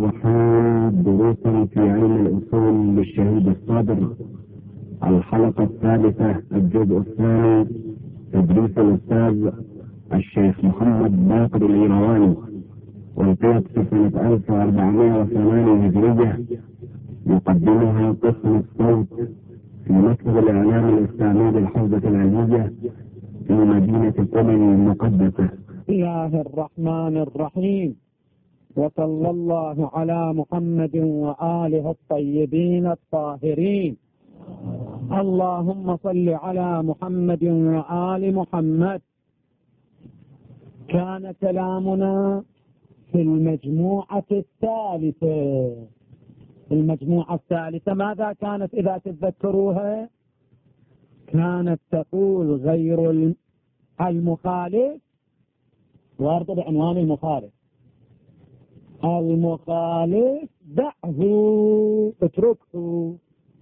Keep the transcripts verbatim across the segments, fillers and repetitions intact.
الرحيم. دروس في علم الأصول للشهيد الصادر، الحلقة الثالثة، الجزء الثاني، تدريس الأستاذ الشيخ محمد باقر الإيرواني، والقيت في سنة ألف وأربعمائة وثمانية هجرية. يقدمها قسم الصوت في مكتب الإعلام الإسلامي للحوزة العلمية في مدينة قم المقدسة. بسم الله الرحمن الرحيم، وصلى الله على محمد وآله الطيبين الطاهرين. اللهم صل على محمد وآل محمد. كان كلامنا في المجموعة الثالثة. المجموعة الثالثة ماذا كانت إذا تتذكروها؟ كانت تقول غير المخالف، وارد بعنوان المخالف. المخالف دعه، اتركه.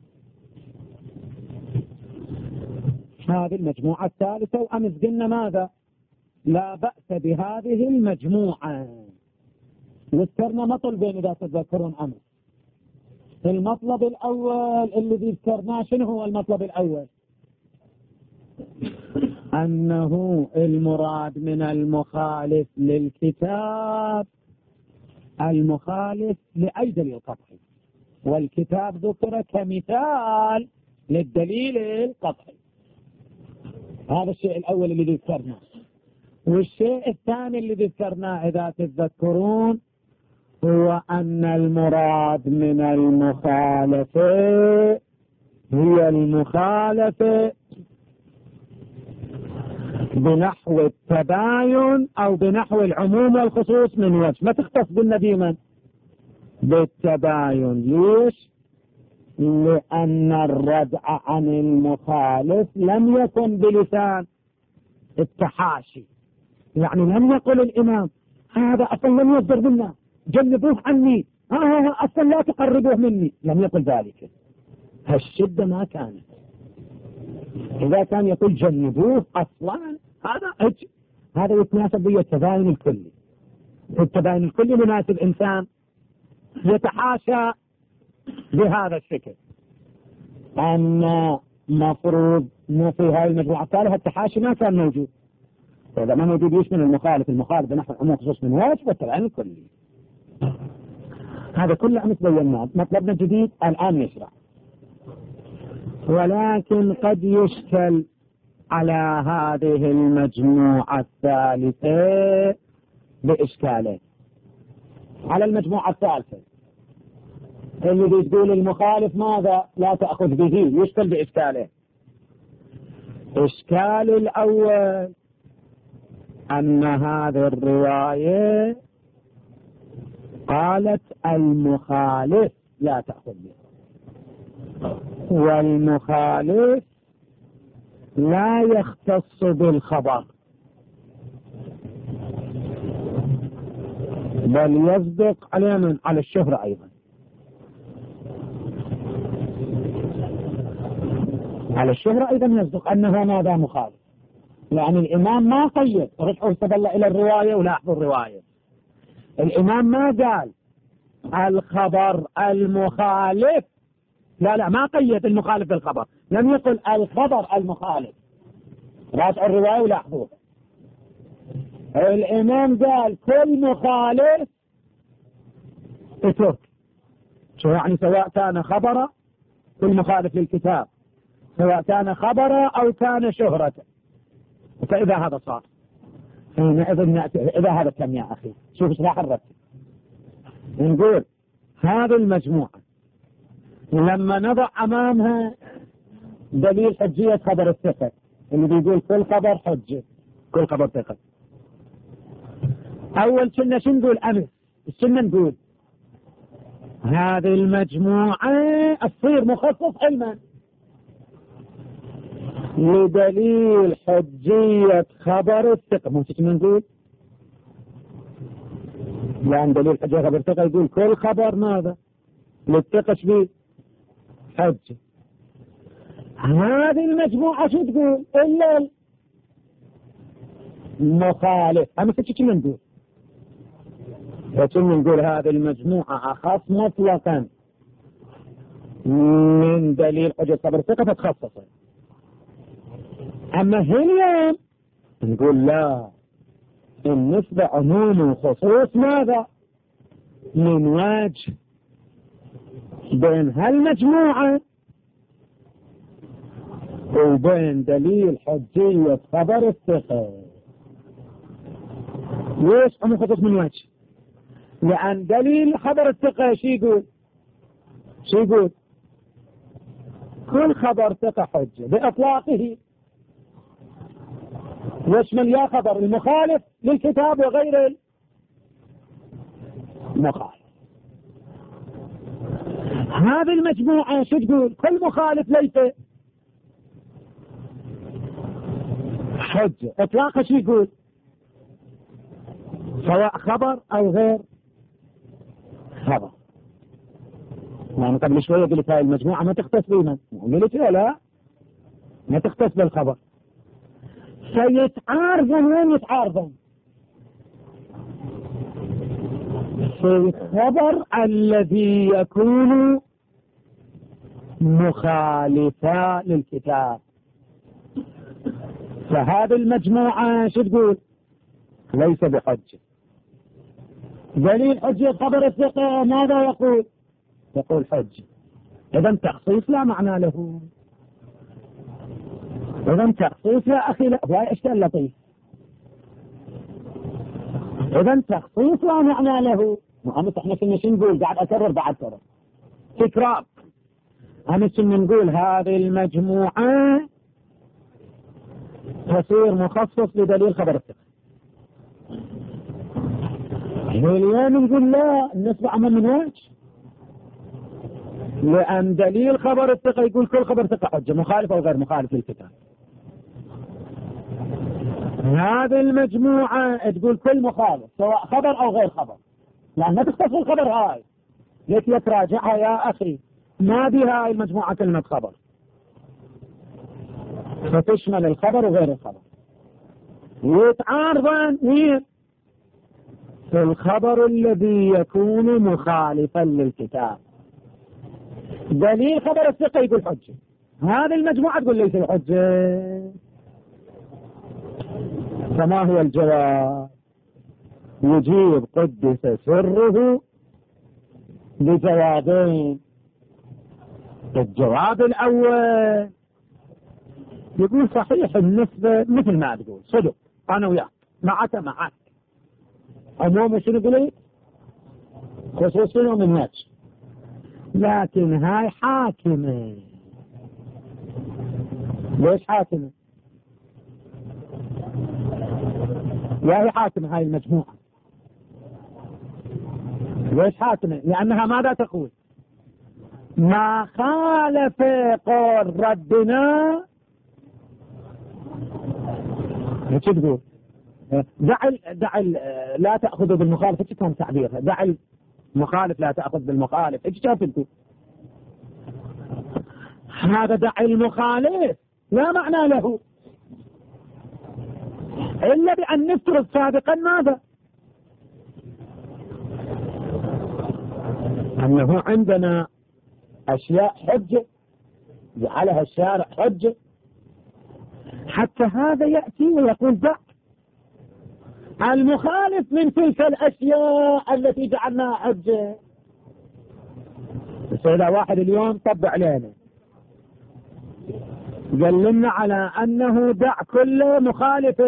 هذه المجموعة الثالثة. وأمس قلنا ماذا؟ لا بأس بهذه المجموعة. وذكرنا مطلبين إذا تتذكرون أمس. المطلب الأول الذي ذكرناه شنو هو المطلب الأول؟ أنه المراد من المخالف للكتاب المخالف لأي دليل قطعي، والكتاب ذكر كمثال للدليل القطعي. هذا الشيء الأول الذي ذكرناه. والشيء الثاني الذي ذكرناه إذا تتذكرون هو أن المراد من المخالفة هي المخالفة بنحو التباين أو بنحو العموم والخصوص من وجه. ما تختص بالنبي من بالتباين. ليش؟ لأن الردع عن المخالف لم يكن بلسان التحاشي. يعني لم يقل الإمام هذا أصلا لم يصدر منا، جنبوه عني، ها أصلا لا تقربوه مني. لم يقل ذلك. هالشدة ما كانت. إذا كان يقول جنبوه أصلا، هذا أج... هذا يتناسب به التباين الكلي. التباين الكلي مناسب إنسان يتحاشى بهذا الشكل. أن مفروض في هذه المجموعة الثالثة التحاشي ما كان موجود. فإذا ما موجود يشمل المخالف المخالف بنحو عموم خصوص من وجه والتباين الكلي. هذا كله أمس بيناه. مطلبنا الجديد الآن يشرع، ولكن قد يشكل على هذه المجموعة الثالثة بإشكالين. على المجموعة الثالثة اللي تقول المخالف ماذا لا تأخذ به، يشكل بإشكالين. إشكال الأول أن هذه الرواية قالت المخالف لا تأخذ به، والمخالف لا يختص بالخبر بل يصدق على من على الشهرة أيضا. على الشهرة أيضا يصدق أنه ماذا مخالف، لأن الإمام ما قيد. رجعوا استدل إلى الرواية ولاحظوا الرواية. الإمام ما قال الخبر المخالف، لا لا ما قيد المخالف بالخبر، لم يقل الخبر المخالف. راجعوا الرواية ولاحظوها. الإمام قال كل مخالف اترك. شو يعني؟ سواء كان خبر كل مخالف للكتاب، سواء كان خبر أو كان شهرة. فإذا هذا صار إذا هذا كم يا أخي. شوف ايش راح نرتب. نقول هذه المجموعة لما نضع أمامها دليل حجية خبر الثقة اللي بيقول كل خبر حجة، كل خبر ثقة. أول كنا شو نقول أمس؟ كنا نقول هذه المجموعة تصير مخصص علما لدليل حجية خبر الثقة. مو كنا نقول لأن دليل حجية خبر الثقة يقول كل خبر ماذا للثقة شبيه حجة. هذه المجموعة شو تقول إلا المخالف. أما كنا نقول فكنا نقول هذه المجموعة أخص مطلقا من دليل حجة خبر الثقة فتخصصه. أما هنا نقول لا، النسبة عموم وخصوص ماذا؟ من وجه بين هالمجموعة وبين دليل حجية خبر الثقة. ليش عموم خصوص من وجه؟ لأن دليل خبر الثقة شو يقول؟ شو يقول؟ كل خبر ثقة حجة بإطلاقه، يشمل يا خبر المخالف للكتاب وغير المخالف. هذه المجموعة شو تقول؟ كل مخالف ليس حجة. إطلاقه شو يقول؟ سواء خبر أو غير خبر. يعني قبل شوية قلت هاي المجموعة ما تختص بمن؟ قلت لا، ما تختص بالخبر. فيتعارضون. وين يتعارضون؟ في الخبر الذي يكون مخالفا للكتاب. فهذه المجموعة شو تقول؟ ليس بحجة. دليل حجة خبر الثقة ماذا يقول؟ يقول حجة. إذا تخصيص لا معنى له. إذا تخصيص يا أخي لا، هاي أشكال لطيف. إذا تخصيص لا معنى له. أمس إحنا كنا شو نقول؟ قاعد أكرر بعد كرر تكرار. أمس كنا نقول هذه المجموعة تصير مخصص لدليل خبر الثقة. اليوم نقول لا، النسبة عموم من وجه، لأن دليل خبر الثقة يقول كل خبر ثقة حجة مخالف أو غير مخالف للكتاب. هذه المجموعة تقول كل مخالف سواء خبر أو غير خبر، لأن ما تختص الخبر هاي. ليش يتراجعها يا أخي؟ ما بها هاي المجموعة كلمة خبر، فتشمل الخبر وغير الخبر. يتعارضان وين؟ في الخبر الذي يكون مخالفا للكتاب. دليل خبر الثقة يقول حجة، هذه المجموعة تقول ليس حجة. فما هو الجواب؟ يجيب قدس سره بجوابين. الجواب الأول يقول صحيح النسبة مثل ما تقول صدق، أنا وياك معك معك عموم شنو قلت؟ خصوصا من وجه، لكن هاي حاكمة. ليش حاكمة؟ يا هي حاكمة هاي المجموعة. ليش حاكمة؟ لأنها ماذا تقول؟ ما خالف قول ربنا. ايش تقول؟ دع دع لا تأخذ بالمخالف. ايش كان تعبيرها؟ دع المخالف لا تأخذ بالمخالف. ايش كانت تقول؟ هذا دع المخالف لا معنى له إلا بأن نفترض سابقا ماذا؟ أنه عندنا أشياء حجة جعلها الشارع حجة، حتى هذا يأتي ويقول دع المخالف من تلك الأشياء التي جعلناها حجة. بس إذا واحد اليوم طبع علينا قال لنا على أنه دع كل مخالف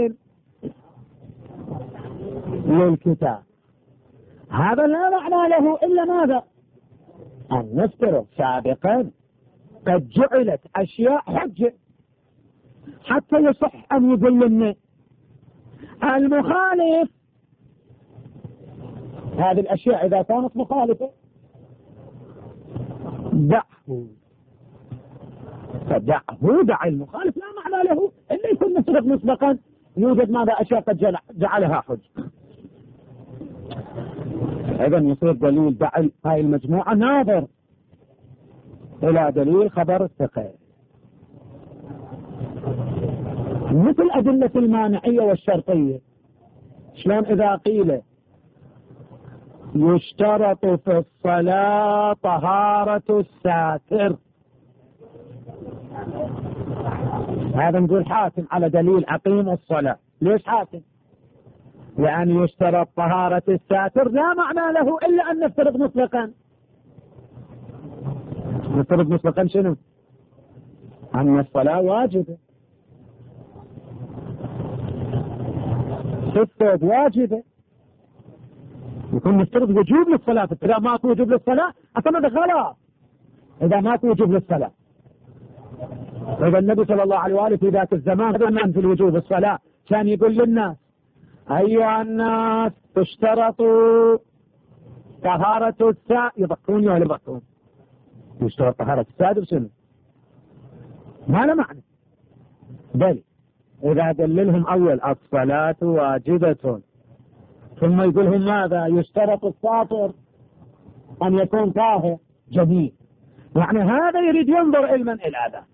للكتاب، هذا لا معنى له إلا ماذا؟ أن نفترض سابقا قد جعلت أشياء حجة حتى يصح أن يقول لنا المخالف هذه الأشياء إذا كانت مخالفة دعه. فدعه دع المخالف لا معنى له إلا يكون نفترض مسبقا يوجد ماذا أشياء قد جعلها حجة. إذا يصير دليل دع هاي المجموعة ناظر إلى دليل خبر الثقة، مثل أدلة المانعية والشرطية. شلون إذا قيل يشترط في الصلاة طهارة الساتر. هذا نقول حاكم على دليل أقيم الصلاة. ليش حاكم؟ يعني يشترط طهارة الساتر لا معنى له إلا أن نفترض مطلقا. نفترض مطلقا شنو؟ أن الصلاة واجبة، ستة واجبة، يكون نفترض وجوب للصلاة. إذا ما في وجوب للصلاة أصلا غلط. إذا ما في وجوب للصلاة، إذا النبي صلى الله عليه وآله في ذاك الزمان هذا في الوجوب الصلاة كان يقول للناس أيها الناس تشترطوا طهارة الساتر. يضحكون ولا يضحكون؟ يشترط طهارة الساتر شنو؟ ما له معنى. بل إذا دللهم أول الصلاة واجبة ثم يقولهم ماذا؟ يشترط الساتر أن يكون طاهر. جميل، يعني هذا يريد ينظر علما إلى هذا.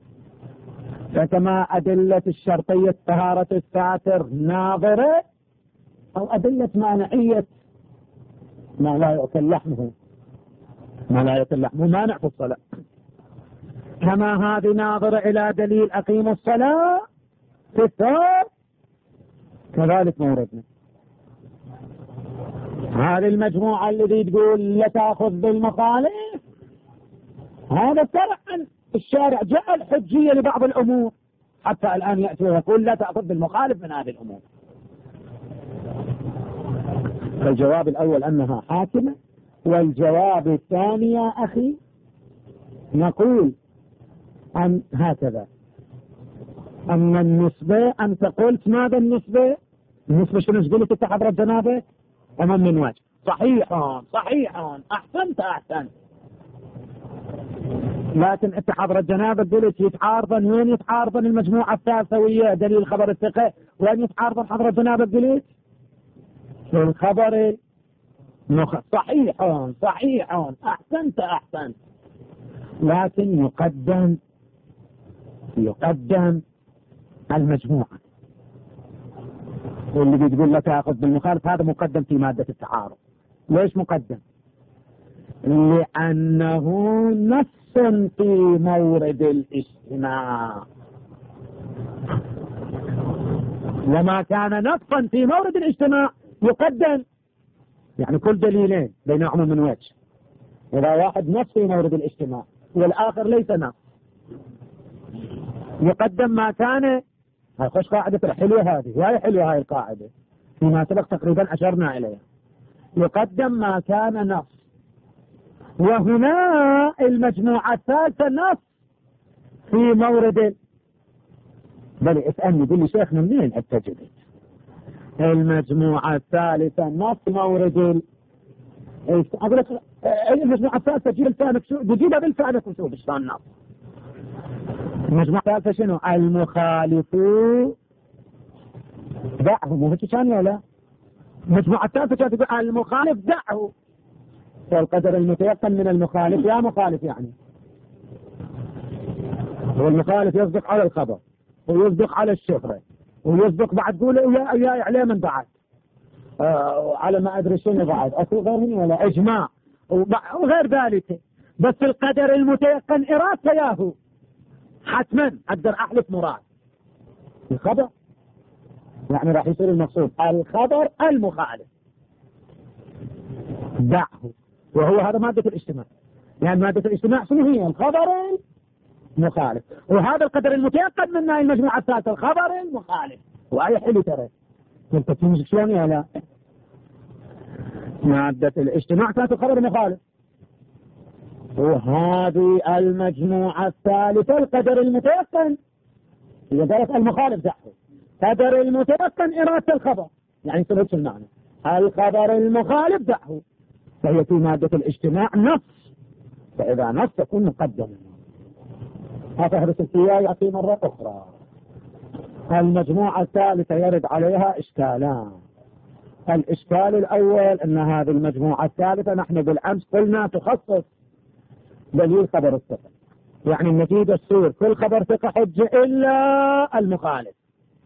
فكما أدلة الشرطية طهارة الساتر ناظرة، أو أدلة مانعية ما لا يأكل لحمه ما لا يأكل لحمه مانع في الصلاة، كما هذه ناظرة إلى دليل أقيم الصلاة في الثوب، كذلك موردنا. هذه المجموعة الذي تقول لا تأخذ بالمخالف، هذا شرعا الشارع جاء الحجية لبعض الأمور، حتى الآن يأتي ويقول لا تأخذ بالمخالف من هذه الأمور. الجواب الأول أنها حاكمة، والجواب الثاني يا أخي نقول أن هكذا أن النسبة، أنت قلت ماذا النسبة؟ النسبة شنو قلت أنت حضرت جنابك؟ أمام من وجه. صحيح صحيح، أحسنت أحسنت. لكن أنت حضرت جنابك قلت يتعارضن. وين يتعارضن المجموعة الثالثة ويا دليل خبر الثقة؟ وين يتعارضن حضرت جنابك قلت؟ في الخبر مخ... صحيح صحيح، أحسنت أحسنت. لكن يقدم يقدم المجموعة واللي بتقول لا تأخذ بالمخالف، هذا مقدم في مادة التعارض. ليش مقدم؟ لأنه نص في مورد الاجتماع، وما كان نصا في مورد الاجتماع يقدم. يعني كل دليلين بينهما من وجه. إذا واحد نص في مورد الاجتماع والآخر ليس نص، يقدم ما كان. خوش قاعدة حلوة هذه، وهي حلوة هاي القاعدة فيما سبق تقريبا أشرنا إليها. يقدم ما كان نص، وهنا المجموعة الثالثة نص في مورد. بل اسألني قل لي شيخنا منين أتجد المجموعة الثالثة نص مورد ال... أقول لك المجموعة الثالثة جيب لسانك شو بجيبها بلسانك وشوف شلون نص. المجموعة الثالثة شنو؟ المخالف دعه. مو هيك كان ولا؟ المجموعة الثالثة كانت تقول المخالف دعه، والقدر المتيقن من المخالف يا مخالف. يعني هو المخالف يصدق على الخبر ويصدق على الشهرة ويصدق بعد تقول يا يا عليه من بعد آه على ما أدري شنو بعد أكو غير ولا إجماع وغير ذلك. بس القدر المتيقن إرادته ياهو حتما أقدر أحلف مراد الخبر، يعني راح يصير المقصود الخبر المخالف دعه، وهو هذا مادة الاجتماع. يعني مادة الاجتماع شنو هي؟ الخبر المخالف، وهذا القدر المتيقن من المجموعة الثالثة الخبر المخالف. وأي حلو ترى كنت تمسك شلون يا لا؟ مادة الاجتماع كانت الخبر المخالف، وهذه المجموعة الثالثة القدر المتيقن. إذا قالت المخالف دعه، قدر المتيقن إرادة الخبر، يعني سبب المعنى الخبر المخالف دعه، فهي في مادة الاجتماع نص. فإذا نص تكون مقدمة. هذا السياق يأتي مرة أخرى. المجموعة الثالثة يرد عليها إشكالان. الإشكال الأول أن هذه المجموعة الثالثة نحن بالأمس قلنا تخصص دليل خبر الثقة، يعني النتيجة تصير كل خبر ثقة حجة إلا المخالف.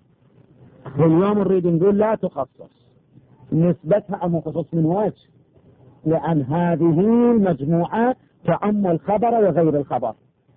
واليوم نريد نقول لا تخصص، نسبتها أو خصوص من وجه. لأن هذه المجموعة تعم الخبر وغير الخبر.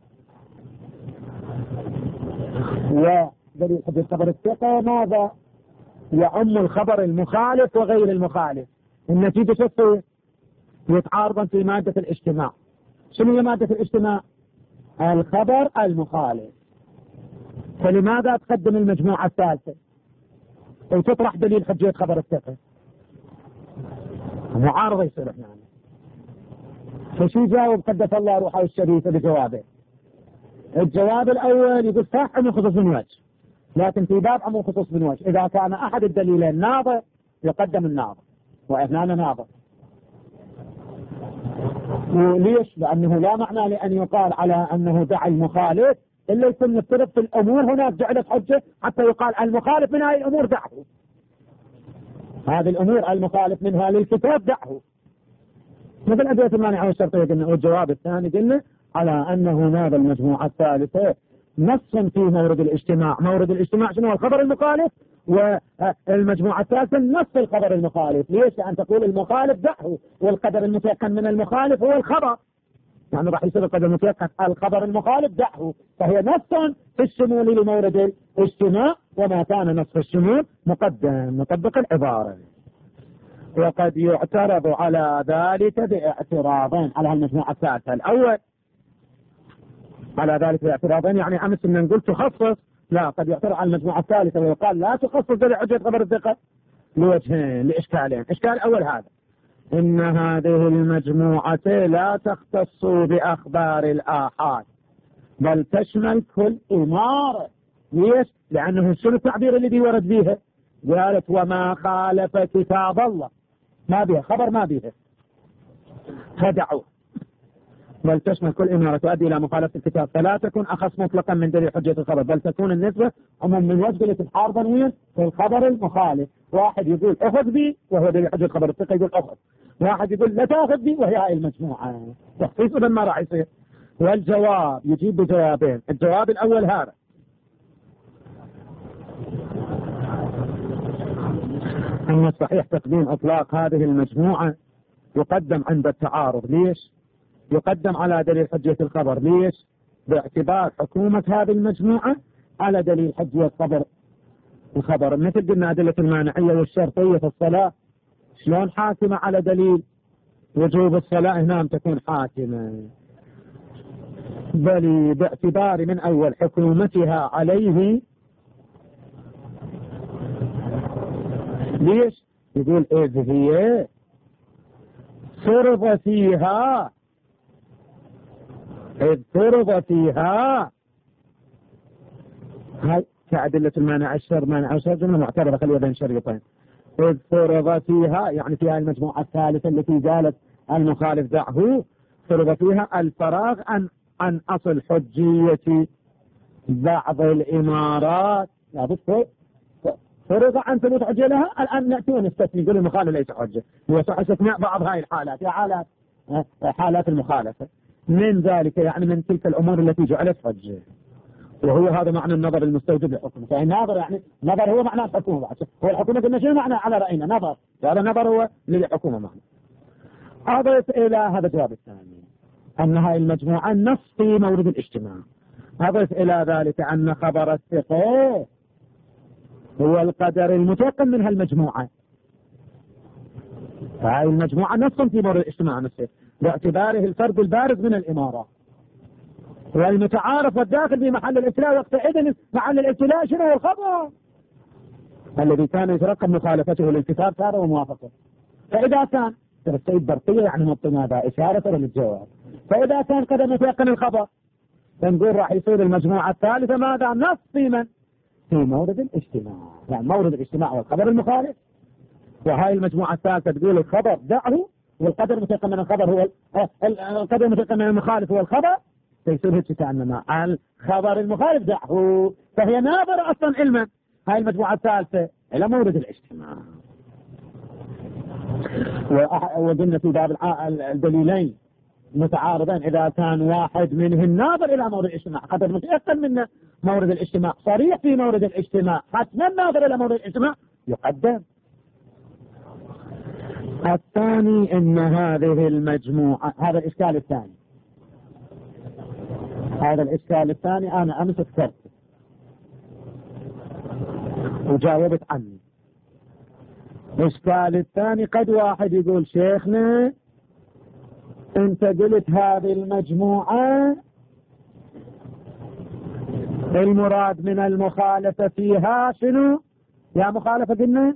ودليل حجة خبر الثقة ماذا؟ يعم الخبر المخالف وغير المخالف. النتيجة شو تصير؟ يتعارضا في مادة الاجتماع. شنو هي مادة الاجتماع؟ الخبر المخالف. فلماذا تقدم المجموعة الثالثة وتطرح دليل حجية خبر الثقة؟ معارضة يصير احنا عنه. فشو جاوب قدس الله روحه الشريفة بجوابه؟ الجواب الأول يقول صح عمل خصوص من وجه، لكن في باب عمل خصوص من وجه إذا كان أحد الدليلين ناظر يقدم الناظر، وإحنا ناظر. وليش؟ لأنه لا معنى لأن يقال على أنه دعا المخالف إلا يكون نفترض في الأمور هناك جعلت حجة حتى يقال المخالف من هذه الأمور دعه، هذه الأمور المخالف منها للكتاب دعه، مثل أدوية المانعة والشرطية قلنا. والجواب الثاني قلنا على أنه هذا المجموعة الثالثة نص في مورد الاجتماع. مورد الاجتماع شنو؟ الخبر المخالف، والمجموعة الثالثة نص الخبر المخالف. ليش؟ لأن تقول المخالف دعه، والقدر المتيقن من المخالف هو الخبر، يعني راح يصير القدر المتيقن الخبر المخالف دعه، فهي نص في الشمول لمورد الاجتماع، وما كان نص في الشمول مقدم مطبق العبارة. وقد يعترض على ذلك باعتراضين على المجموعة الثالثة. الأول على ذلك باعتراضين، يعني أمس إن نقول تخصص، لا، قد يعترض على المجموعة الثالثة ويقال لا تخصص دليل حجة خبر الثقة لوجهين، لإشكالين. إشكال الأول هذا، إن هذه المجموعة لا تختص بأخبار الآحاد بل تشمل كل إمارة. ليش؟ لأنه شنو التعبير الذي ورد بيها؟ قالت وما خالف كتاب الله، ما بها خبر، ما بها فدعوه. بل تشمل كل إمارة تؤدي إلى مخالفة الكتاب، فلا تكون أخص مطلقا من دليل حجة الخبر، بل تكون النسبة عموم من وجه لتتعارض وين في الخبر المخالف. واحد يقول أخذ بي وهو دليل حجة خبر الثقة يقول أخذ، واحد يقول لا تأخذ بي وهي هاي المجموعة. تخصيص إذا ما راح يصير. والجواب يجيب بجوابين. الجواب الأول هذا، أن الصحيح تقديم إطلاق هذه المجموعة يقدم عند التعارض. ليش؟ يقدم على دليل حجية الخبر. ليش؟ باعتبار حكومة هذه المجموعة على دليل حجية خبر الخبر. مثل قلنا أدلة المانعية والشرطية في الصلاة شلون حاكمة على دليل وجوب الصلاة، هنا تكون حاكمة، بل باعتبار من أول حكومتها عليه. ليش؟ يقول إذ هي فرض فيها، إذ فرض فيها، هاي كأدلة المانع الشر مانع الشر جملة معترضة خليها بين شريطين. إذ فرض فيها يعني فيها المجموعة الثالثة التي قالت المخالف دعه، فرض فيها الفراغ عن عن أصل حجية بعض الإمارات. لا بس فرض عن ثبوت حجة لها. الآن نأتي ونستثني يقول المخالف ليس حجة، يصح استثناء بعض هاي الحالات، يا حالات حالات المخالفة من ذلك، يعني من تلك الأمور التي جعلت حجة، وهو هذا معنى النظر المستوجب للحكم. فالنظر يعني نظر هو معنى الحكومة، هو الحكومة قلنا شنو معنى على رأينا نظر، هذا النظر هو للحكومة معنى. أضف إلى هذا الجواب الثاني أن هاي المجموعة نص في مورد الاجتماع. أضف إلى ذلك أن خبر الثقة هو القدر المتيقن من هالمجموعة. فهاي المجموعة نص في مورد الاجتماع نفسه باعتباره الفرد البارز من الإمارة والمتعارف والداخل في محل الابتلاء. وقتئذ محل الابتلاء شنو هو؟ الخبر الذي كان يترقب مخالفته للكتاب صار وموافقه. فإذا كان السيد برقية يعني مطمئن هذا إشارة للجواب. فإذا كان قد متيقن الخبر فنقول راح يصير المجموعة الثالثة ماذا؟ نص في من؟ في مورد الاجتماع. يعني مورد الاجتماع والخبر المخالف، وهاي المجموعة الثالثة تقول الخبر دعه والقدر المتيقن من الخبر هو القدر المتيقن من المخالف هو الخبر، فيصير هيك كأننا الخبر المخالف دعه. فهي ناظرة أصلا علما هاي المجموعة الثالثة إلى مورد الاجتماع. وقلنا في باب الدليلين متعارضين إذا كان واحد منهم ناظر إلى مورد الاجتماع قدر متيقن من مورد الاجتماع صريح في مورد الاجتماع حتما ناظر إلى مورد الاجتماع يقدم. الثاني ان هذه المجموعة، هذا الاشكال الثاني، هذا الاشكال الثاني انا امس ذكرت وجاوبت عني. الاشكال الثاني قد واحد يقول شيخنا انت قلت هذه المجموعة المراد من المخالفة فيها شنو؟ يا مخالفة قلنا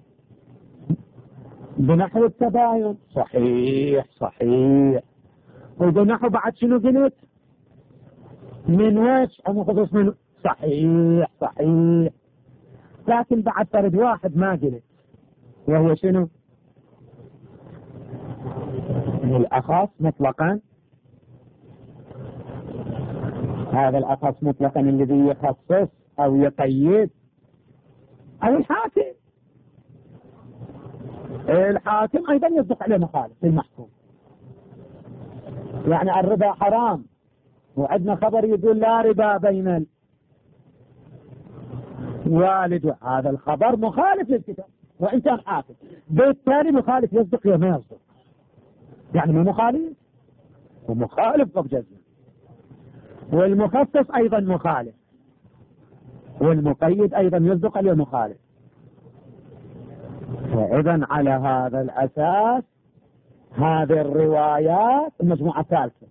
بنحو التباين. صحيح صحيح. وبنحو بعد شنو قلت؟ من وجه أو خصوص من. صحيح صحيح. لكن بعد فرد واحد ما قلت، وهو شنو؟ الأخص مطلقا. هذا الأخص مطلقا الذي يخصص أو يقيد أو الحاكم. الحاكم أيضا يصدق عليه مخالف المحكوم. يعني الربا حرام وعندنا خبر يقول لا ربا بين الوالد، هذا الخبر مخالف للكتاب وإن كان حاكم. بالتالي مخالف يصدق يا ما يصدق، يعني مو مخالف ومخالف بجزم. والمخصص أيضا مخالف والمقيد أيضا يصدق عليه مخالف. فإذا على هذا الأساس هذه الروايات المجموعة الثالثة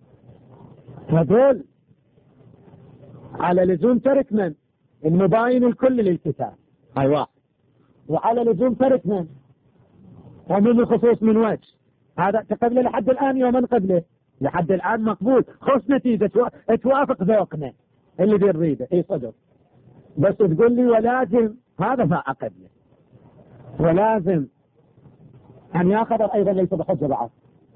تدل على لزوم ترك من المباين الكل للكتاب، هاي واحد، وعلى لزوم ترك من ومن الخصوص من وجه. هذا قبله لحد الآن يوما قبله لحد الآن مقبول، خص نتيجة توافق ذوقنا اللي بنريده اي صدق. بس تقول لي ولازم، هذا ما أقبله، ولازم أن ياخذ أيضا ليس بحجة بعد.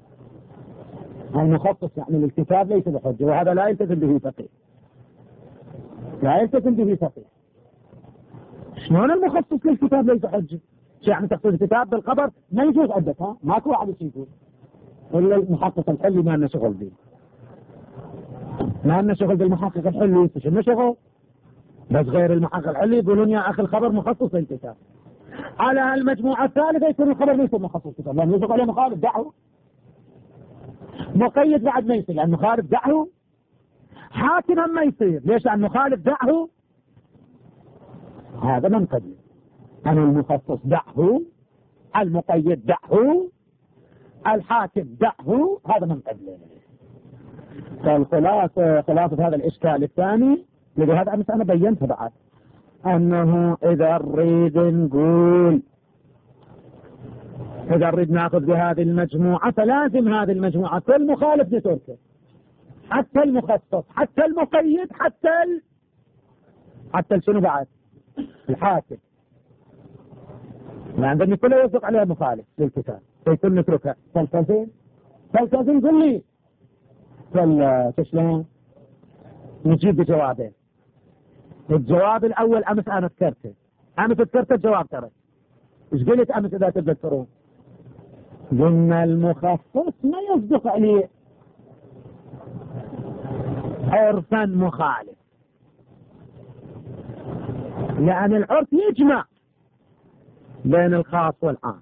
المخصص يعني للكتاب ليس بحجة، وهذا لا يلتزم به فقيه، لا يلتزم به فقيه. شلون المخصص للكتاب ليس حجة؟ يعني تقصد الكتاب بالخبر ما يجوز عدتها، ها ماكو واحد يجوز إلا المحقق الحلي ما لنا شغل به، ما لنا شغل بالمحقق الحلي، شنو شغل؟ بس غير المحقق الحلي يقولون يا أخي الخبر مخصص للكتاب. على المجموعة الثالثة يكون الخبر ليس مخصص للكتاب لأنه يصدق عليه مخالف دعه. مقيد بعد ما يصير لأن مخالف دعه. حاكما ما يصير، ليش؟ لأن مخالف دعه. هذا من قبل أنا المخصص دعه، المقيد دعه، الحاكم دعه، هذا من قبل. فالخلاصة خلاصة هذا الإشكال الثاني لهذا أمس أنا بينته بعد، أنه إذا نريد نقول إذا نريد نأخذ بهذه المجموعة فلازم هذه المجموعة كل مخالف نتركه، حتى المخصص حتى المقيد حتى ال... حتى شنو بعد؟ الحاكم. لأن كله يصدق عليها مخالف للكتاب فيكون نتركها. فالتزم فالتزم قل لي فالتشلون نجيب بجوابين. الجواب الأول أمس أنا ذكرته، أمس ذكرت الجواب ترى. إيش قلت أمس إذا تذكرون؟ قلنا المخصص ما يصدق عليه عرفا مخالف، لأن العرف يجمع بين الخاص والعام،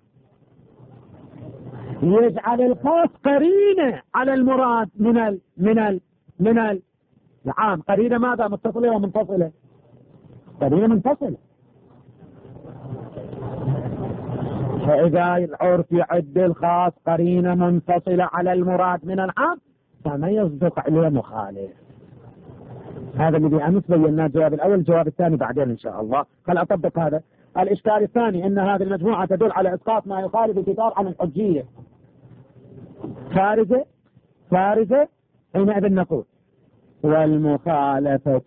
يجعل الخاص قرينة على المراد من ال من ال من ال العام. قرينة ماذا؟ متصلة ومنفصلة؟ قرينة منفصلة. فإذا العرف يعد الخاص قرينة منفصلة على المراد من العام فما يصدق عليه مخالف. هذا الذي أمس بيناه الجواب الأول. الجواب الثاني بعدين إن شاء الله. خل أطبق هذا. الإشكال الثاني أن هذه المجموعة تدل على إسقاط ما يخالف الكتاب عن الحجية. خارجة خارجة حينئذ نقول والمخالفة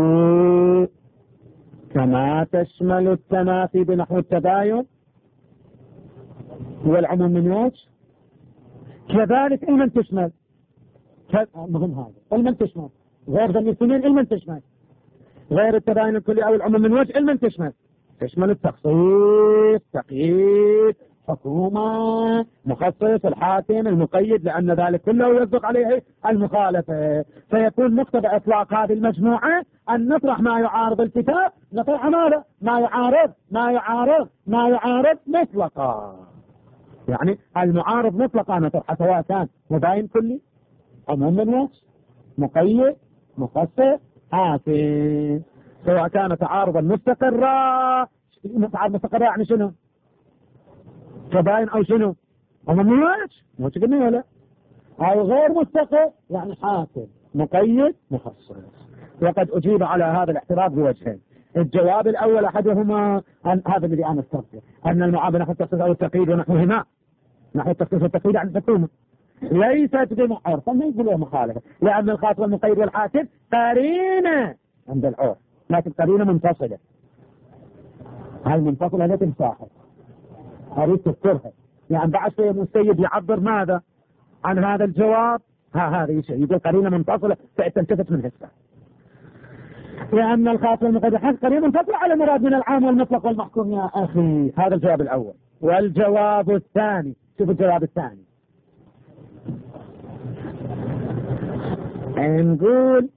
كما تشمل التماثي بنحو التباين والعموم من وجه كذلك علما تشمل. مهم هذا علما تشمل غير ذنب الاثنين، علما تشمل غير التباين الكلي او العموم من وجه، علما تشمل تشمل التخصيص، تقييد، حكومة، مخصص، الحاكم، المقيد، لأن ذلك كله يصدق عليه المخالفة. فيكون مقتضى إطلاق هذه المجموعة أن نطرح ما يعارض الكتاب، نطرح ماذا؟ ما يعارض ما يعارض ما يعارض مطلقا. يعني المعارض مطلقا نطرحه سواء كان مباين كلي عموم من وجه مقيد مخصص حاسم، سواء كان تعارضا مستقرا. تعارض مستقرا يعني شنو؟ مباين او شنو؟ عموم من وجه مو تقولني ولا او غير مستقر يعني حاسم مقيد مخصص. وقد اجيب على هذا الاعتراض بوجهين. الجواب الاول احدهما أن هذا الذي انا استرسل ان المعامله نحو التخصيص او التقييد ونحوهما نحو التخصيص والتقييد عن الحكومه ليست بمعرفه، ما يقولوا مخالفه، لان الخاص والمقيد والحاسم قرينه عند العرف، لكن قرينه منفصله. هاي المنفصله لا تمساحها، اريد تذكرها، يعني بعد شويه السيد يعبر ماذا عن هذا الجواب. ها هذا شيء يقول قرينه منفصله فتلتفت من هسه، لأن الخاص والمقيد والحاسم قرينه منفصله على مراد من العام والمطلق والمحكوم يا أخي. هذا الجواب الأول. والجواب الثاني، شوف الجواب الثاني، نقول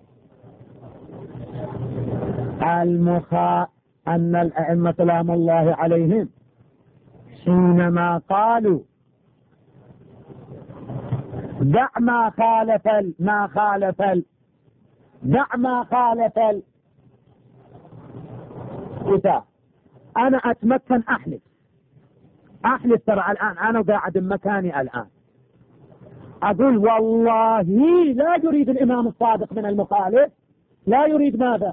المخا أن الأئمة سلام الله عليهم حينما قالوا دع ما خالف ما خالف دع ما خالف الكتاب، أنا أتمكن أحلف أحلف ترى الآن أنا قاعد بمكاني الآن أقول والله لا يريد الإمام الصادق من المخالف، لا يريد ماذا؟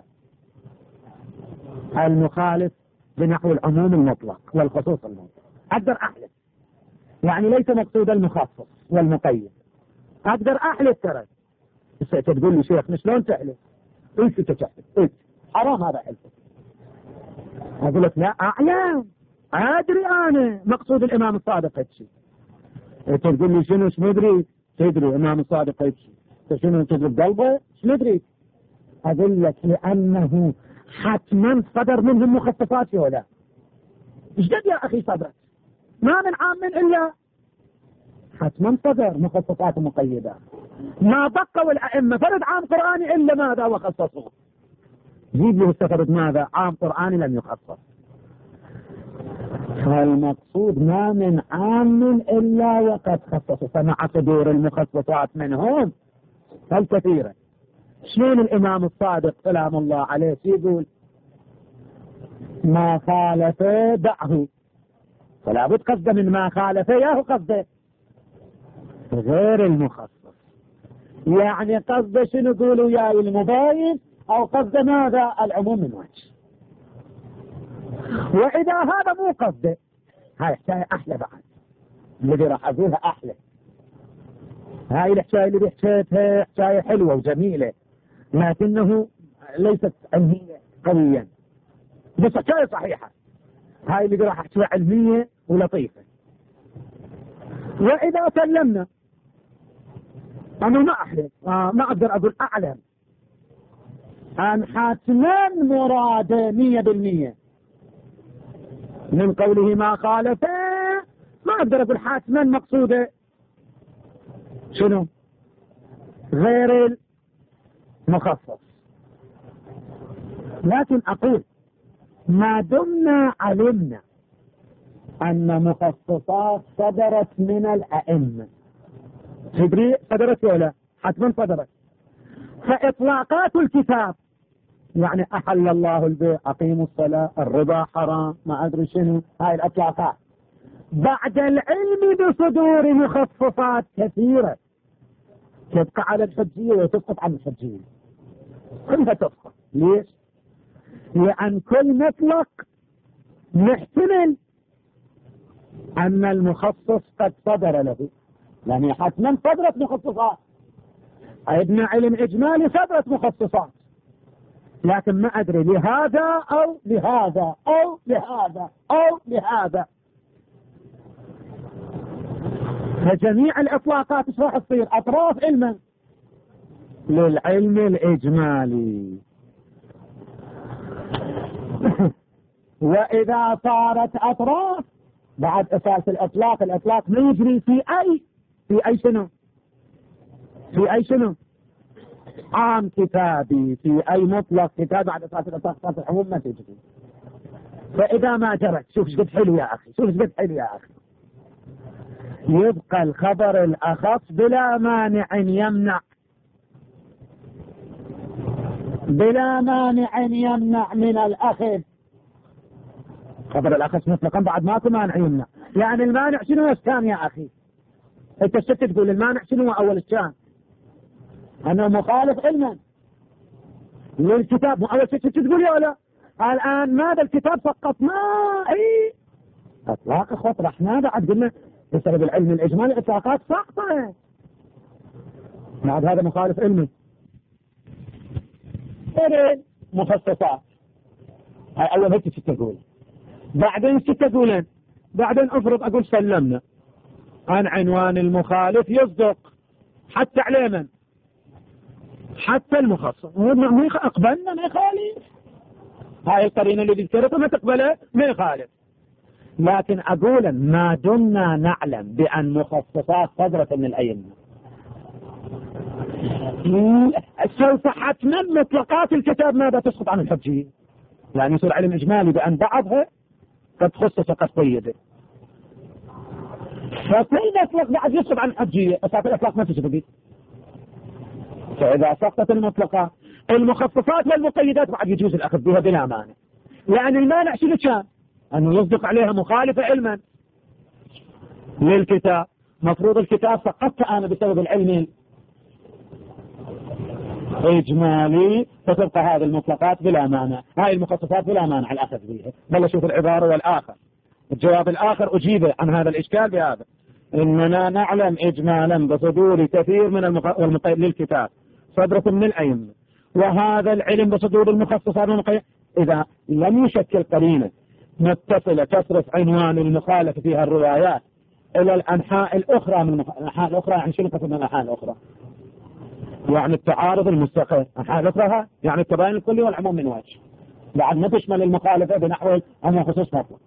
المخالف بنحو العموم المطلق والخصوص المطلق. أقدر أحلف، يعني ليس مقصود المخصص والمقيد. أقدر أحلف ترى. بس تقول لي شيخ شلون تحلف؟ ايش تحلف؟ ايش؟ حرام هذا حلفك. أقول لك لا أعلم أدري أنا مقصود الإمام الصادق هالشيء. تقول لي شنو شو مدري؟ تدري الإمام الصادق هالشيء. شنو تدري بقلبه؟ شو مدري؟ أقول لك لأنه حتما صدر منهم مخصصات ولا ايش قد يا أخي صدرت؟ ما من عام إلا حتما صدر مخصصات مقيدة. ما بقوا الأئمة فرد عام قرآني إلا ماذا وخصصوه. جيب له استفرد ماذا؟ عام قرآني لم يخصص. فالمقصود ما من عام إلا وقد خصصوا، فمع صدور المخصصات منهم الكثيرة. شلون الإمام الصادق سلام الله عليه يقول ما خالف دعه، فلا بد قصده من ما خالف ياهو قصده غير المخصص. يعني قصده شنو يقولوا يا المباين أو قصده ماذا؟ العموم من وجه. وإذا هذا مو قصده هاي حكاية أحلى بعد، الذي راح أقولها أحلى. هاي الحكاية اللي بحكيتها حكاية حلوة وجميلة لكنه ليست علمية قويا، بس حكاية صحيحة. هاي اللي راح أحكيها علمية ولطيفة. وإذا سلمنا أنا ما أحلم آه ما أقدر أقول أعلم أن حتما مراده مية بالمية من قوله ما خالفه، ما أقدر أقول حتما مقصوده شنو غير المخصص. لكن أقول ما دمنا علمنا أن مخصصات صدرت من الأئمة، تدري صدرت ولا حتما صدرت، فإطلاقات الكتاب يعني أحل الله البيع أقيموا الصلاة الربا حرام ما أدري شنو، هاي الإطلاقات بعد العلم بصدور مخصصات كثيرة تبقى على الحجية وتسقط عن الحجية، كلها تسقط. ليش؟ لأن كل مطلق نحتمل أن المخصص قد صدر له، يعني حتما صدرت مخصصات. عندنا علم إجمالي صدرت مخصصات، لكن ما أدري لهذا أو لهذا أو لهذا أو لهذا. فجميع الإطلاقات ايش راح تصير؟ أطراف علما للعلم الإجمالي. وإذا صارت أطراف بعد أساس الإطلاق، الإطلاق ما يجري في أي في أي شنو في أي شنو عام كتابي، في أي مطلق كتابي بعد أساس الإطلاق صارت العموم ما تجري. فإذا ما جرت شوف ايش قد حلو يا أخي، شوف ايش قد حلو يا أخي. يبقى الخبر الأخص بلا مانع يمنع بلا مانع يمنع من الأخذ. خبر الأخص مطلقا بعد ماكو مانع يمنع. يعني المانع شنو الثاني يا أخي؟ انت الست تقول المانع شنو أول الشان؟ أنه مخالف علما للكتاب. أول ست تقول يا لا الآن ماذا الكتاب فقط ما اي اطلاق اخوات رحنا بعد قلنا بسبب العلم الاجمالي اطلاقات ساقطه بعد هذا مخالف علمي. بعدين مخصصات هاي اول هيك ست تقول. بعدين ست تقولين بعدين افرض اقول سلمنا عن عنوان المخالف يصدق حتى عليه من حتى المخصص ما اقبلنا ما يخالف. هاي القرينة اللي ذكرتها ما تقبله ما يخالف. لكن أقول ما دمنا نعلم بأن مخصصات صدرة من الأئمة سوف حتما مطلقات الكتاب ماذا تسقط عن الحجية. يعني يصير علم إجمالي بأن بعضها قد خصص قد قيده فكل مطلق بعد يسقط عن الحجية. أساس الإطلاق ما تسقط. فإذا سقطت المطلقات المخصصات والمقيدات بعد يجوز الأخذ بها بلا مانع. يعني المانع شنو كان؟ أنه يصدق عليها مخالفة علما للكتاب. مفروض الكتاب سقطت أنا بسبب العلم إجمالي فتبقى هذه المطلقات بلا مانع. هاي المخصصات بلا مانع الأخذ بها. بل شوف العبارة والآخر. الجواب الآخر أجيب عن هذا الإشكال بهذا إننا نعلم إجمالا بصدور كثير من المق... والمقيد للكتاب صدرة من الأئمة وهذا العلم بصدور المخصصات والمقيد إذا لم يشكل قرينة متصلة تصرف عنوان المخالف فيها الروايات إلى الأنحاء الأخرى من الأنحاء الأخرى. يعني شنو قصد من الأنحاء الأخرى؟ يعني التعارض المستقل. الأنحاء الأخرى يعني التباين الكلي والعموم من وجه بعد ما تشمل المخالفة بنحو أن خصوص مطلق.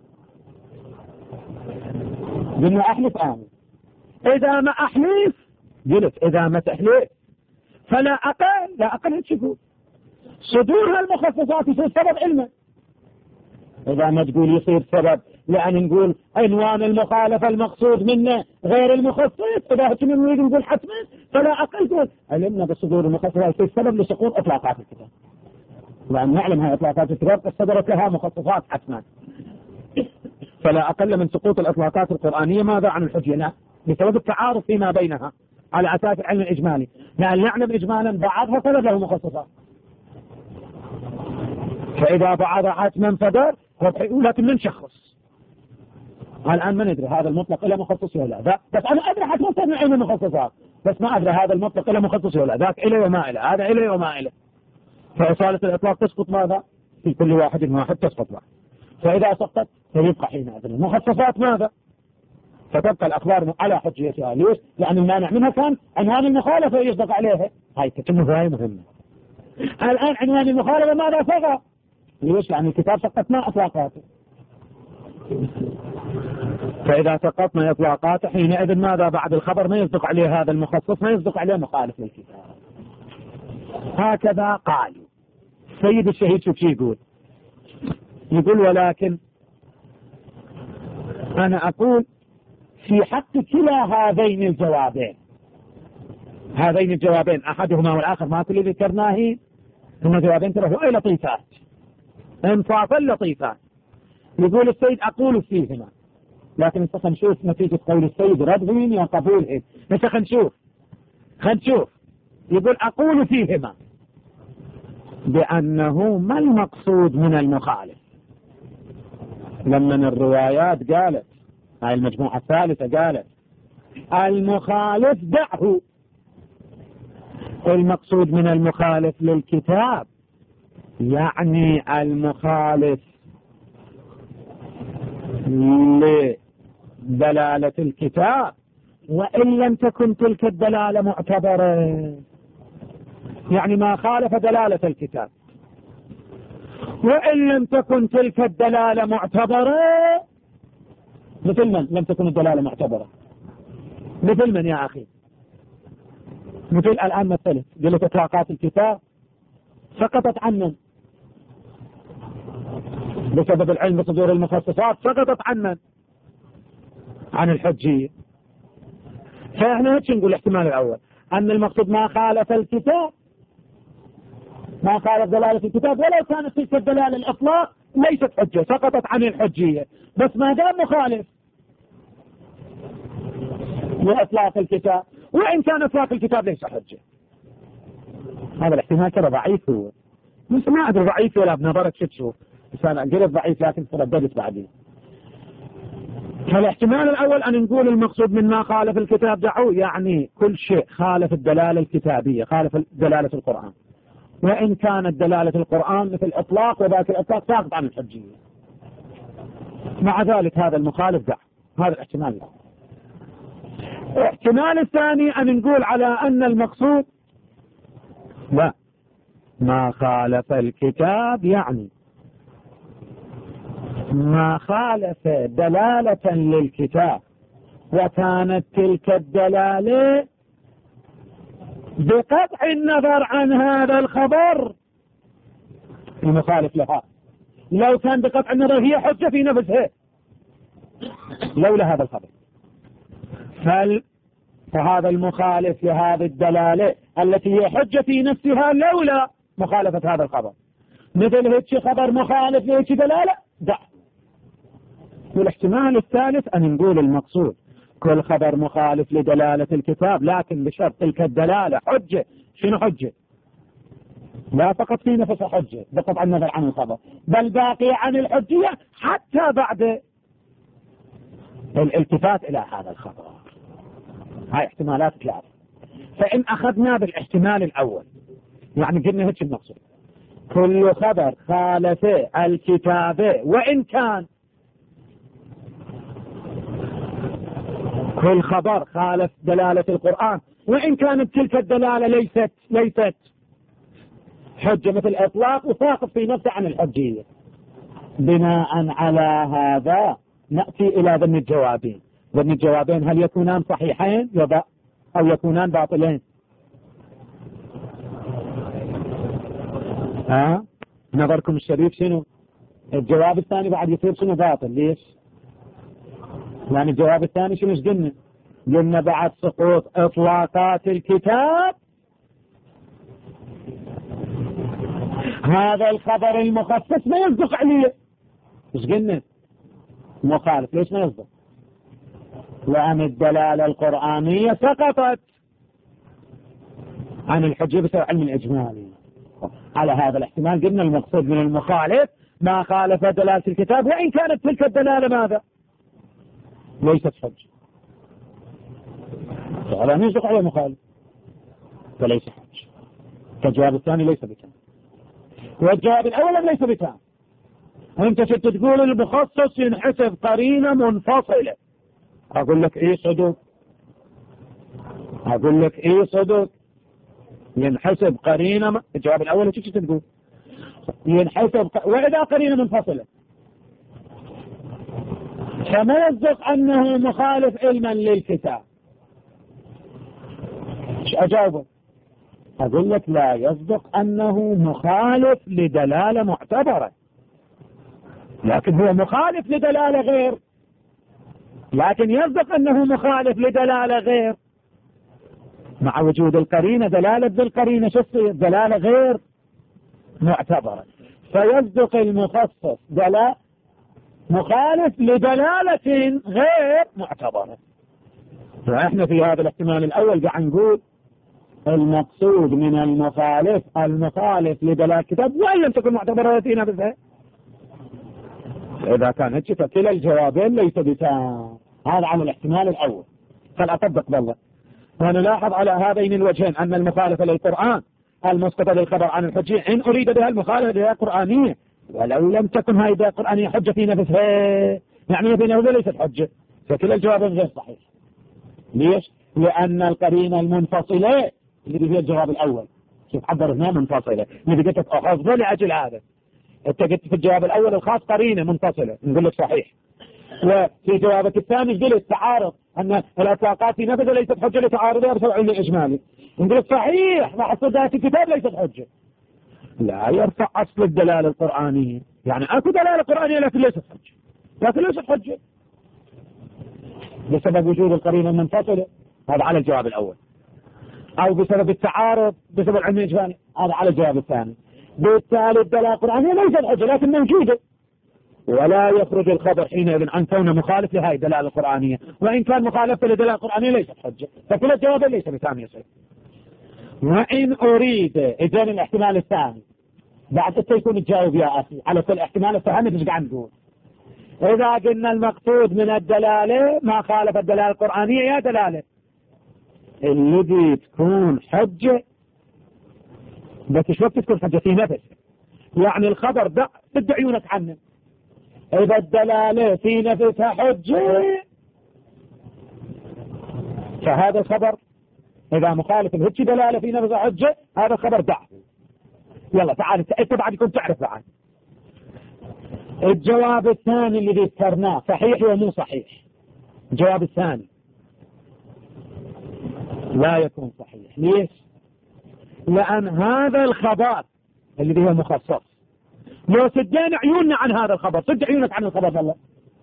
قلنا أحلف آمن. إذا ما أحلف قلت إذا ما تحلف فلا أقل لا أقل هتشكو صدور هالمخصصات يصير سبب علمه. إذا ما تقول يصير سبب لأن نقول عنوان المخالفة المقصود منه غير المخصص إذا كنا نريد نقول حتما فلا أقل تقول علمنا بصدور المخصصات يصير سبب لسقوط إطلاقات الكتاب. لأن نعلم هاي إطلاقات الكتاب قد صدرت لها مخصصات حتما فلا أقل من سقوط الإطلاقات القرآنية ماذا عن الحجية. لا بسبب التعارض فيما بينها على أساس العلم الإجمالي. لأن نعلم إجمالا بعضها صدر له مخصصات فإذا بعضها حتما صدر لكن من شخص الآن ما ندري هذا المطلق إلى مخصص ولا ذاك. بس أنا أدري حتما صدر من علم المخصصات بس ما أدري هذا المطلق إلى مخصص ولا ذاك إلي وما إلى هذا إلي وما إلى. فإصالة الإطلاق تسقط ماذا في كل واحد واحد تسقط واحد. فإذا سقطت فيبقى حينئذ المخصصات ماذا فتبقى الأخبار على حجيتها. ليش؟ لأن المانع منها كان عنوان المخالفة يصدق عليها. هاي تتم هاي مهمة. الآن عنوان المخالفة ماذا سقط؟ ليش؟ لأن الكتاب سقطنا إطلاقاته. فإذا سقطنا إطلاقاته حينئذ ماذا بعد الخبر ما يصدق عليه هذا المخصص ما يصدق عليه مخالف للكتاب. هكذا قالوا. سيد الشهيد شو يقول؟ يقول ولكن أنا أقول في حق كلا هذين الجوابين هذين الجوابين أحدهما والآخر ما كل ذكرناه هما جوابين ترى هو لطيفات انصافا لطيفات. يقول السيد أقول فيهما لكن انت نشوف نتيجة قول السيد ردهم وقبولهم. بس خنشوف خنشوف يقول أقول فيهما بأنه ما المقصود من المخالف. لما الروايات قالت هاي المجموعة الثالثة قالت المخالف دعه المقصود من المخالف للكتاب يعني المخالف لدلالة الكتاب وإن لم تكن تلك الدلالة معتبرة. يعني ما خالف دلالة الكتاب وإن لم تكن تلك الدلالة معتبرة. مثل من لم تكن الدلالة معتبرة؟ مثل من يا أخي؟ مثل الآن مثلت قلت إطلاقات الكتاب سقطت عن من؟ بسبب العلم بصدور المخصصات سقطت عن من؟ عن الحجية. فاحنا هيك نقول الاحتمال الاول ان المقصود ما خالف الكتاب، ما خالف دلالة الكتاب، ولو كانت تلك الدلالة الاطلاق ليست حجة، سقطت عن الحجية، بس ما دام مخالف لإطلاق الكتاب، وإن كان إطلاق الكتاب ليس حجة. هذا الاحتمال ترى ضعيف، هو بس ما أدري ضعيف ولا بنظرك شو تشوف، بس أنا قلت ضعيف لكن ترددت بعدين. فالاحتمال الأول أن نقول المقصود من ما خالف الكتاب دعوه، يعني كل شيء خالف الدلالة الكتابية، خالف دلالة القرآن، وإن كانت دلالة القرآن مثل إطلاق، وذاك الإطلاق ساقط عن الحجية، مع ذلك هذا المخالف دع. هذا الاحتمال الأول. الاحتمال الثاني أن نقول على أن المقصود لا، ما خالف الكتاب يعني ما خالف دلالة للكتاب، وكانت تلك الدلالة بقطع النظر عن هذا الخبر المخالف لها. لو كان بقطع النظر هي حجة في نفسها لولا هذا الخبر، فال... فهذا المخالف لهذه الدلالة التي هي حجة في نفسها لولا مخالفة هذا الخبر، مثل هيك خبر مخالف لهيك دلالة دع. والاحتمال الثالث أن نقول المقصود كل خبر مخالف لدلالة الكتاب، لكن بشرط تلك الدلالة حجة. شنو حجة؟ لا فقط في نفسها حجة بقطع النظر عن الخبر، بل باقي عن الحجية حتى بعد الالتفات إلى هذا الخبر. هاي احتمالات ثلاثة. فإن أخذنا بالاحتمال الأول يعني قلنا هيك المقصود كل خبر خالف الكتاب، وإن كان كل خبر خالف دلالة القرآن، وإن كانت تلك الدلالة ليست ليست حجة مثل الإطلاق وساقط في نفسه عن الحجية. بناء على هذا نأتي إلى ذم الجوابين. ذم الجوابين هل يكونان صحيحين أو يكونان باطلين؟ ها نظركم الشريف شنو؟ الجواب الثاني بعد يصير شنو باطل. ليش؟ يعني الجواب الثاني شنو قلنا؟ قلنا بعد سقوط إطلاقات الكتاب هذا الخبر المخصص ما يصدق عليه. مش قلنا مخالف؟ ليش ما يصدق؟ لأن الدلالة القرآنية سقطت عن الحجة بسبب علم الإجمالي. على هذا الاحتمال قلنا المقصود من المخالف ما خالف دلالة الكتاب، وإن كانت تلك الدلالة ماذا؟ ليست حجة. فعلا يصدق عليه مخالف فليس حجة. فالجواب الثاني ليس بتام، والجواب الأول ليس بتام. وانت شفت تقول المخصص ينحسب قرينة منفصلة. أقول لك إيه صدق؟ أقول لك إيه صدق؟ ينحسب قرينة م... الجواب الأول شو تقول؟ ينحسب ق... وإذا قرينة منفصلة فما يصدق أنه مخالف علما للكتاب. ايش أجاوبه؟ أقول لك لا يصدق أنه مخالف لدلالة معتبرة، لكن هو مخالف لدلالة غير، لكن يصدق أنه مخالف لدلالة غير مع وجود القرينة. دلالة بالقرينة شو تصير؟ دلالة غير معتبرة. فيصدق المخصص دلالة مخالف لدلالة غير معتبرة. فإحنا في هذا الاحتمال الأول قاعد نقول المقصود من المخالف المخالف لدلالة الكتاب وإن لم تكن معتبرة فينا بذلك. إذا كان هيك فكلا الجوابين ليس بتام. هذا على الاحتمال الأول. فالأطبق بالله ونلاحظ على هذين الوجهين أن المخالفة للقرآن المسقطة للخبر عن الحجية إن أريد بها المخالفة لها قرآنية، ولو لم تكن هذه قرآنية حجة في نفسها يعني في نفسها ليست حجة. فكلا الجوابين غير صحيح. ليش؟ لأن القرينة المنفصلة اللي هي الجواب الأول. شوف حضر هنا منفصلة اللي قلت أحفظه لأجل هذا. أنت قلت في الجواب الأول الخاص قرينة منفصلة نقول لك صحيح، وفي جوابك الثاني قلت تعارض أن الأطلاقات في نفسها ليست حجة لتعارضها بسبب علم الإجمالي نقول لك صحيح مع أصل ذات الكتاب ليست حجة. لا يرفع أصل الدلالة القرآنية، يعني أكو دلالة قرآنية لكن ليست حجة، لكن ليست حجة بسبب وجود القرينة المنفصلة. هذا على الجواب الأول. أو بسبب التعارض بسبب العلم الإجمالي، هذا على الجواب الثاني. بالتالي الدلالة القرآنية ليست حجة لكن موجودة، ولا يخرج الخبر حينئذ عن كونه مخالف لهذه الدلالة القرآنية، وإن كان مخالفة للدلالة القرآنية ليست حجة، فكل الجواب ليس بثاني شيء. وإن أريد إذن الاحتمال الثاني بعد أنت يكون تجاوب يا أخي على كل احتمال الثاني تشجع نقول إذا قلنا المقصود من الدلالة ما خالف الدلالة القرآنية يا دلالة اللي تكون حجة، بس شو تكون حجة في نفس، يعني الخبر ده بدي عيونك عنه. إذا الدلالة في نفسها حجة فهذا الخبر إذا مخالف الهجة دلالة في نفسها حجة هذا الخبر ضعف. يلا تعال انت بعد كنت تعرف بعد. الجواب الثاني اللي ذكرناه صحيح ومو صحيح. الجواب الثاني لا يكون صحيح. ليش؟ لأن هذا الخبر اللي هو مخصص لو سدينا عيوننا عن هذا الخبر سد عيونك عن الخبر والله،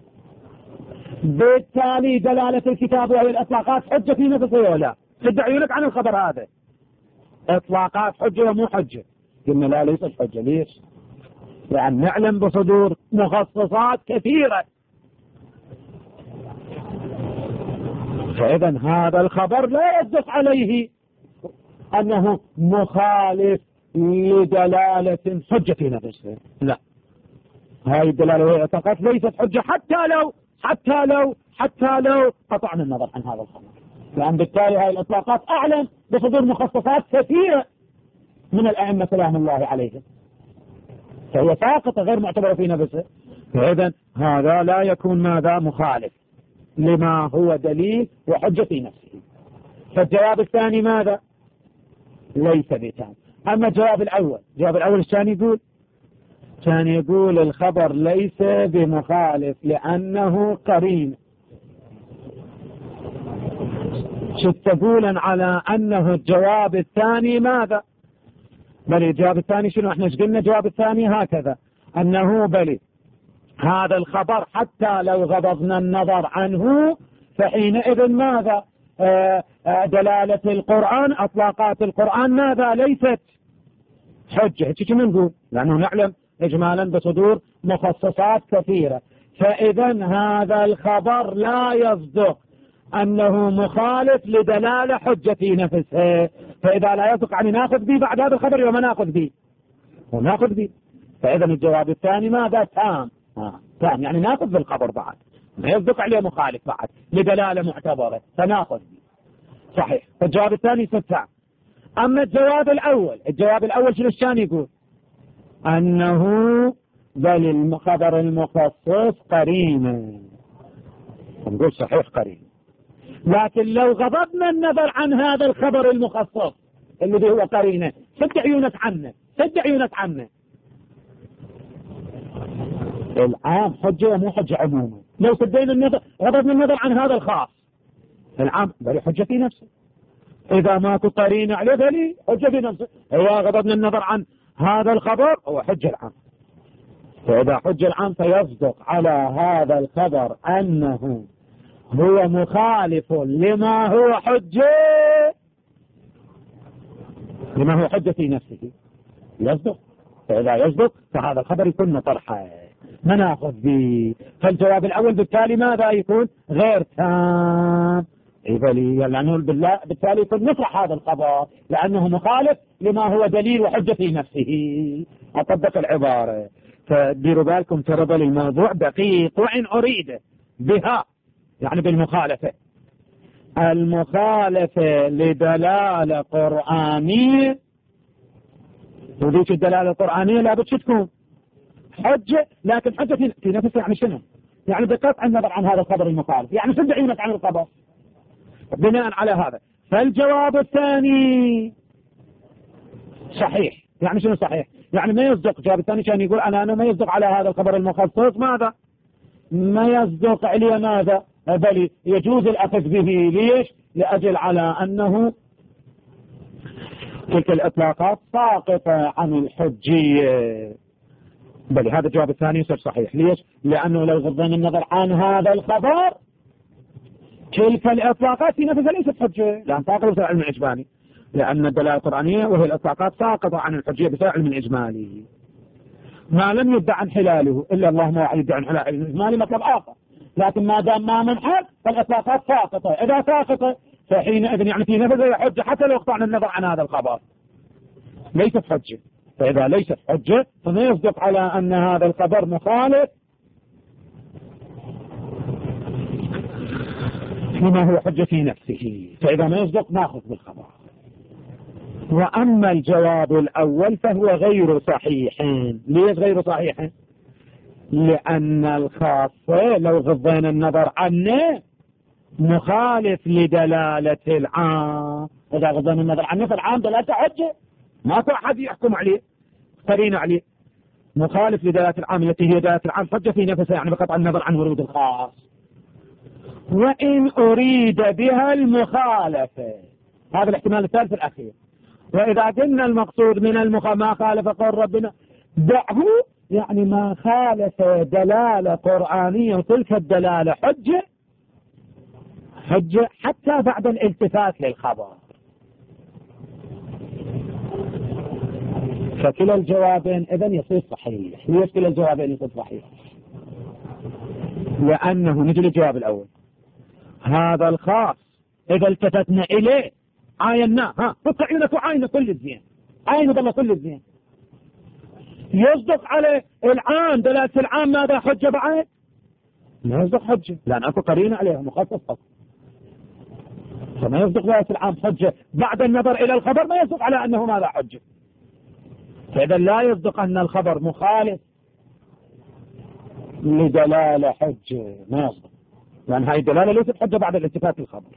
بالتالي دلالة الكتاب وهي الإطلاقات حجة في نفسه ولا سد عيونك عن الخبر هذا. إطلاقات حجة ومو حجة. قلنا لا ليست حجة. ليش؟ لأن نعلم بصدور مخصصات كثيرة، فإذا هذا الخبر لا يصدق عليه أنه مخالف لدلالة حجة في نفسه، لا، هذه الدلالة وهي فقط ليست حجة حتى لو حتى لو حتى لو قطعنا النظر عن هذا الخبر، لأن بالتالي هذه الإطلاقات أعلم بصدور مخصصات كثيرة من الأئمة سلام الله عليهم، فهي ساقطة غير معتبرة في نفسه. فإذا هذا لا يكون ماذا مخالف لما هو دليل وحجة في نفسه. فالجواب الثاني ماذا؟ ليس بتام. أما الجواب الأول، الجواب الأول الثاني يقول كان يقول الخبر ليس بمخالف لأنه قرين. شو تقولا على أنه الجواب الثاني ماذا؟ بل الجواب الثاني شنو؟ احنا قلنا الجواب الثاني هكذا أنه بل هذا الخبر حتى لو غضضنا النظر عنه فحينئذ ماذا؟ آه آه دلالة القرآن أطلاقات القرآن ماذا؟ ليست حجة. شو نقول؟ لأنه نعلم إجمالا بصدور مخصصات كثيرة، فإذا هذا الخبر لا يصدق أنه مخالف لدلالة حجة في نفسه، فإذا لا يصدق يعني ناخذ به بعد هذا الخبر وما ناخذ به وناخذ به. فإذا الجواب الثاني ماذا؟ تام. آه. تام يعني ناخذ بالخبر بعد ما يصدق عليه مخالف بعد لدلالة معتبرة فناخذ به. صحيح. فالجواب الثاني تام. أما الجواب الأول، الجواب الأول شنو الثاني يقول؟ أنه بل الخبر المخصص قرين. نقول صحيح قرين، لكن لو غضبنا النظر عن هذا الخبر المخصص الذي هو قرينه سد عيونك عنه سد عيونك عنه العام حجة ومو حجة عموما. لو سدينا النظر غضبنا النظر عن هذا الخاص العام بل حجة في نفسه، إذا ماكو قرينة عليه بل حجة في نفسه. إذا غضبنا النظر عن هذا الخبر هو حجة العام، فإذا حجة العام فيصدق على هذا الخبر أنه هو مخالف لما هو حجة لما هو حجة في نفسه يصدق. فإذا يصدق فهذا الخبر يكون مطرحه ما ناخذ به. فالجواب الأول بالتالي ماذا يكون؟ غير تام. لأنه بالتالي يكون نطرح هذا الخبر لأنه مخالف لما هو دليل وحجة في نفسه. أطبق العبارة. فديروا بالكم ترى بل الموضوع دقيق. وإن أريد بها يعني بالمخالفة المخالفة لدلالة قرآنية، وذيك الدلالة القرآنية لا بد تكون حجة، لكن حجة في نفسها يعني شنو؟ يعني بقطع النظر عن هذا الخبر المخالف، يعني سد عيونك عن الخبر. بناء على هذا فالجواب الثاني صحيح. يعني شنو صحيح؟ يعني ما يصدق. الجواب الثاني كان يقول أنا أنا ما يصدق على هذا الخبر المخصص ماذا؟ ما يصدق عليه ماذا؟ بل يجوز الأخذ به. ليش؟ لأجل على أنه تلك الإطلاقات ساقطة عن الحجية. بل هذا الجواب الثاني يصير صحيح. ليش؟ لأنه لو غضنا النظر عن هذا الخبر تلك الإطلاقات في نفسها ليست حجة، لأن ساقطة بسبب علم الإجمالي، لأن الدلالة القرآنية وهي الإطلاقات ساقطة عن الحجية بسبب علم الإجمالي. ما لم يدع عن حلاله إلا الله ما يدع عن حلاله الإجمالي مطلب آخر، لكن ما دام ما منحل فالإطلاقات ساقطة. إذا ساقطة فحينئذ يعني في نفسها حجة حتى لو قطعنا النظر عن هذا الخبر، ليست حجة. فإذا ليست حجة فما يصدق على أن هذا الخبر مخالف فيما هو حجة في نفسه، فإذا ما يصدق ناخذ بالخبر. وأما الجواب الأول فهو غير صحيح. ليش غير صحيح؟ لأن الخاصة لو غضينا النظر عنه مخالف لدلالة العام. إذا غضينا النظر عنه فالعام دلالته حجة، ما في أحد يحكم عليه قرين عليه، مخالف لدلالة العام التي هي دلالة العام حجة في نفسها، يعني بقطع النظر عن ورود الخاص. وإن أريد بها المخالفة، هذا الاحتمال الثالث الأخير. وإذا قلنا المقصود من المخالفة ما خالف قول ربنا دعه، يعني ما خالف دلالة قرآنية وتلك الدلالة حجة حجة حتى بعد الالتفات للخبر. فكلا الجوابين إذن يصير صحيح. ليش كلا الجوابين يصير صحيح؟ لأنه نجي للجواب الأول، هذا الخاص إذا التفتنا إليه عايناه، ها فك عينك وعاينه كل الزين، عاينه بالله كل الزين، يصدق على العام دلالة العام ماذا حجة بعد؟ ما يصدق حجة، لأن أكو قرينة عليها مخصص فقط، فما يصدق دلالة العام حجة بعد النظر إلى الخبر، ما يصدق على أنه ماذا حجة. فإذا لا يصدق أن الخبر مخالف لدلالة حجة، ما يصدق، لأن هذه الدلالة ليست حجة بعد الالتفات للخبر.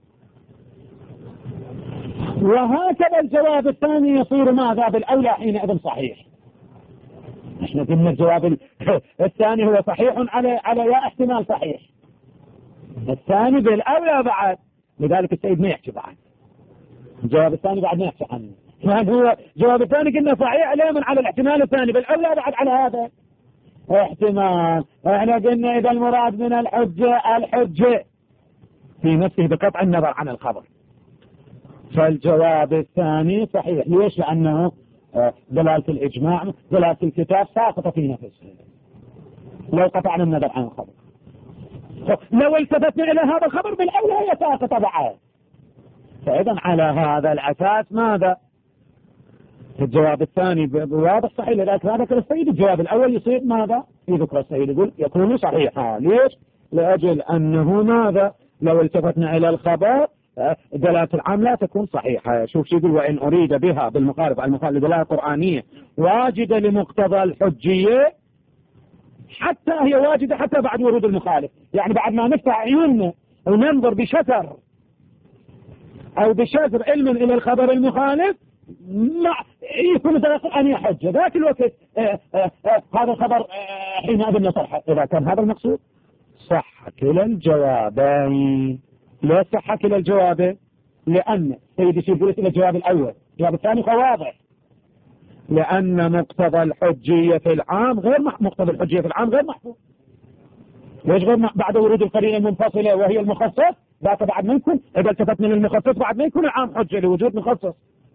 وهكذا الجواب الثاني يصير ماذا بالأولى حينئذ صحيح. احنا قلنا الجواب الثاني هو صحيح على على يا احتمال صحيح، الثاني بالأولى بعد، لذلك السيد ما يحكي بعد الجواب الثاني بعد ما يحكي عنه، يعني هو الجواب الثاني قلنا صحيح عليه من على الاحتمال الثاني بالأولى بعد على هذا احتمال. احنا قلنا إذا المراد من الحجة الحجة في نفسه بقطع النظر عن الخبر، فالجواب الثاني صحيح. ليش؟ لأنه دلالة الإجماع دلالة الكتاب ساقطة في نفسه لو قطعنا النظر عن الخبر. لو التفتنا إلى هذا الخبر بالأولى هي ساقطة بعد. فإذا على هذا الأساس ماذا؟ الجواب الثاني واضح صحيح، لذلك ما ذكر السيد الجواب الأول يصير ماذا؟ في ذكر السيد يقول يكون صحيحا. ليش؟ لأجل أنه ماذا؟ لو التفتنا إلى الخبر دلالة العام لا تكون صحيحة. شوف شو يقول، وإن أريد بها بالمخالف المخالف لدلالة قرآنية واجدة لمقتضى الحجية، حتى هي واجدة حتى بعد ورود المخالف، يعني بعد ما نفتح عيوننا وننظر بشتر أو بشتر علم إلى الخبر المخالف ما يكون دلالة قرآنية حجة ذاك الوقت. آآ آآ آآ هذا الخبر حينئذ يصح. إذا كان هذا المقصود صح كلا الجوابين. ليش صح كلا الجواب؟ لأن سيدي شيء يقول إلى الجواب الأول، الجواب الثاني واضح، لأن مقتضى الحجية في العام غير مقتضى الحجية في العام غير محفوظ. ليش غير بعد ورود القرينة المنفصلة وهي المخصص؟ ذاك بعد ما يكون إذا التفتنا للمخصص بعد ما يكون العام حجة لوجود مخصص.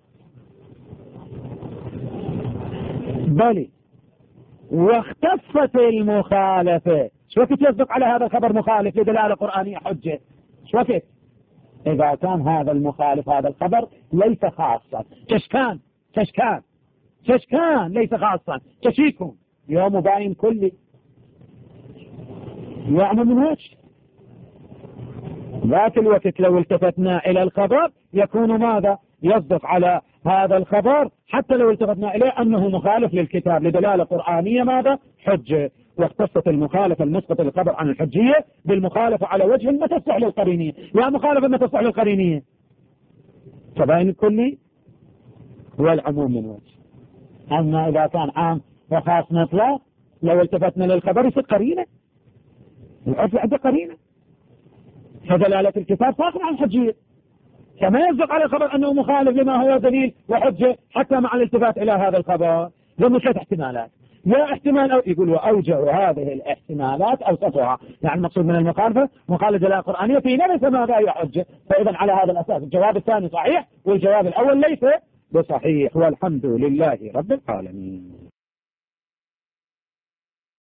بل واختفت المخالفة. شو وقت يصدق على هذا الخبر مخالف لدلالة قرآنية حجة؟ شو وقت؟ إذا كان هذا المخالف هذا الخبر ليس خاصا كشكان كشكان كشكان ليس خاصا كشيكم يوم باين كلي يعمل من وجه. ذاك الوقت لو التفتنا إلى الخبر يكون ماذا؟ يصدق على هذا الخبر حتى لو التفتنا إليه أنه مخالف للكتاب لدلالة قرآنية ماذا؟ حجة. واختصت المخالفة المسقطة للخبر عن الحجية بالمخالفة على وجه ما تصح للقرينية. يا مخالفة ما تصح للقرينية فبين الكلي والعموم من وجه. أما إذا كان عام وخاص مطلق لو التفتنا للخبر يصير قرينة، العرف عنده قرينة، فدلالة الكتاب ساقط عن الحجية، كما يصدق على الخبر أنه مخالف لما هو دليل وحجة حتى مع الالتفات إلى هذا الخبر. ضمن ثلاث احتمالات، يا احتمال أو يقول وأوجه هذه الاحتمالات أوسطها، يعني المقصود من المخالفة مخالفة دلالة قرآنية في نفس ماذا يحجه. فإذا على هذا الأساس الجواب الثاني صحيح والجواب الأول ليس بصحيح، والحمد لله رب العالمين.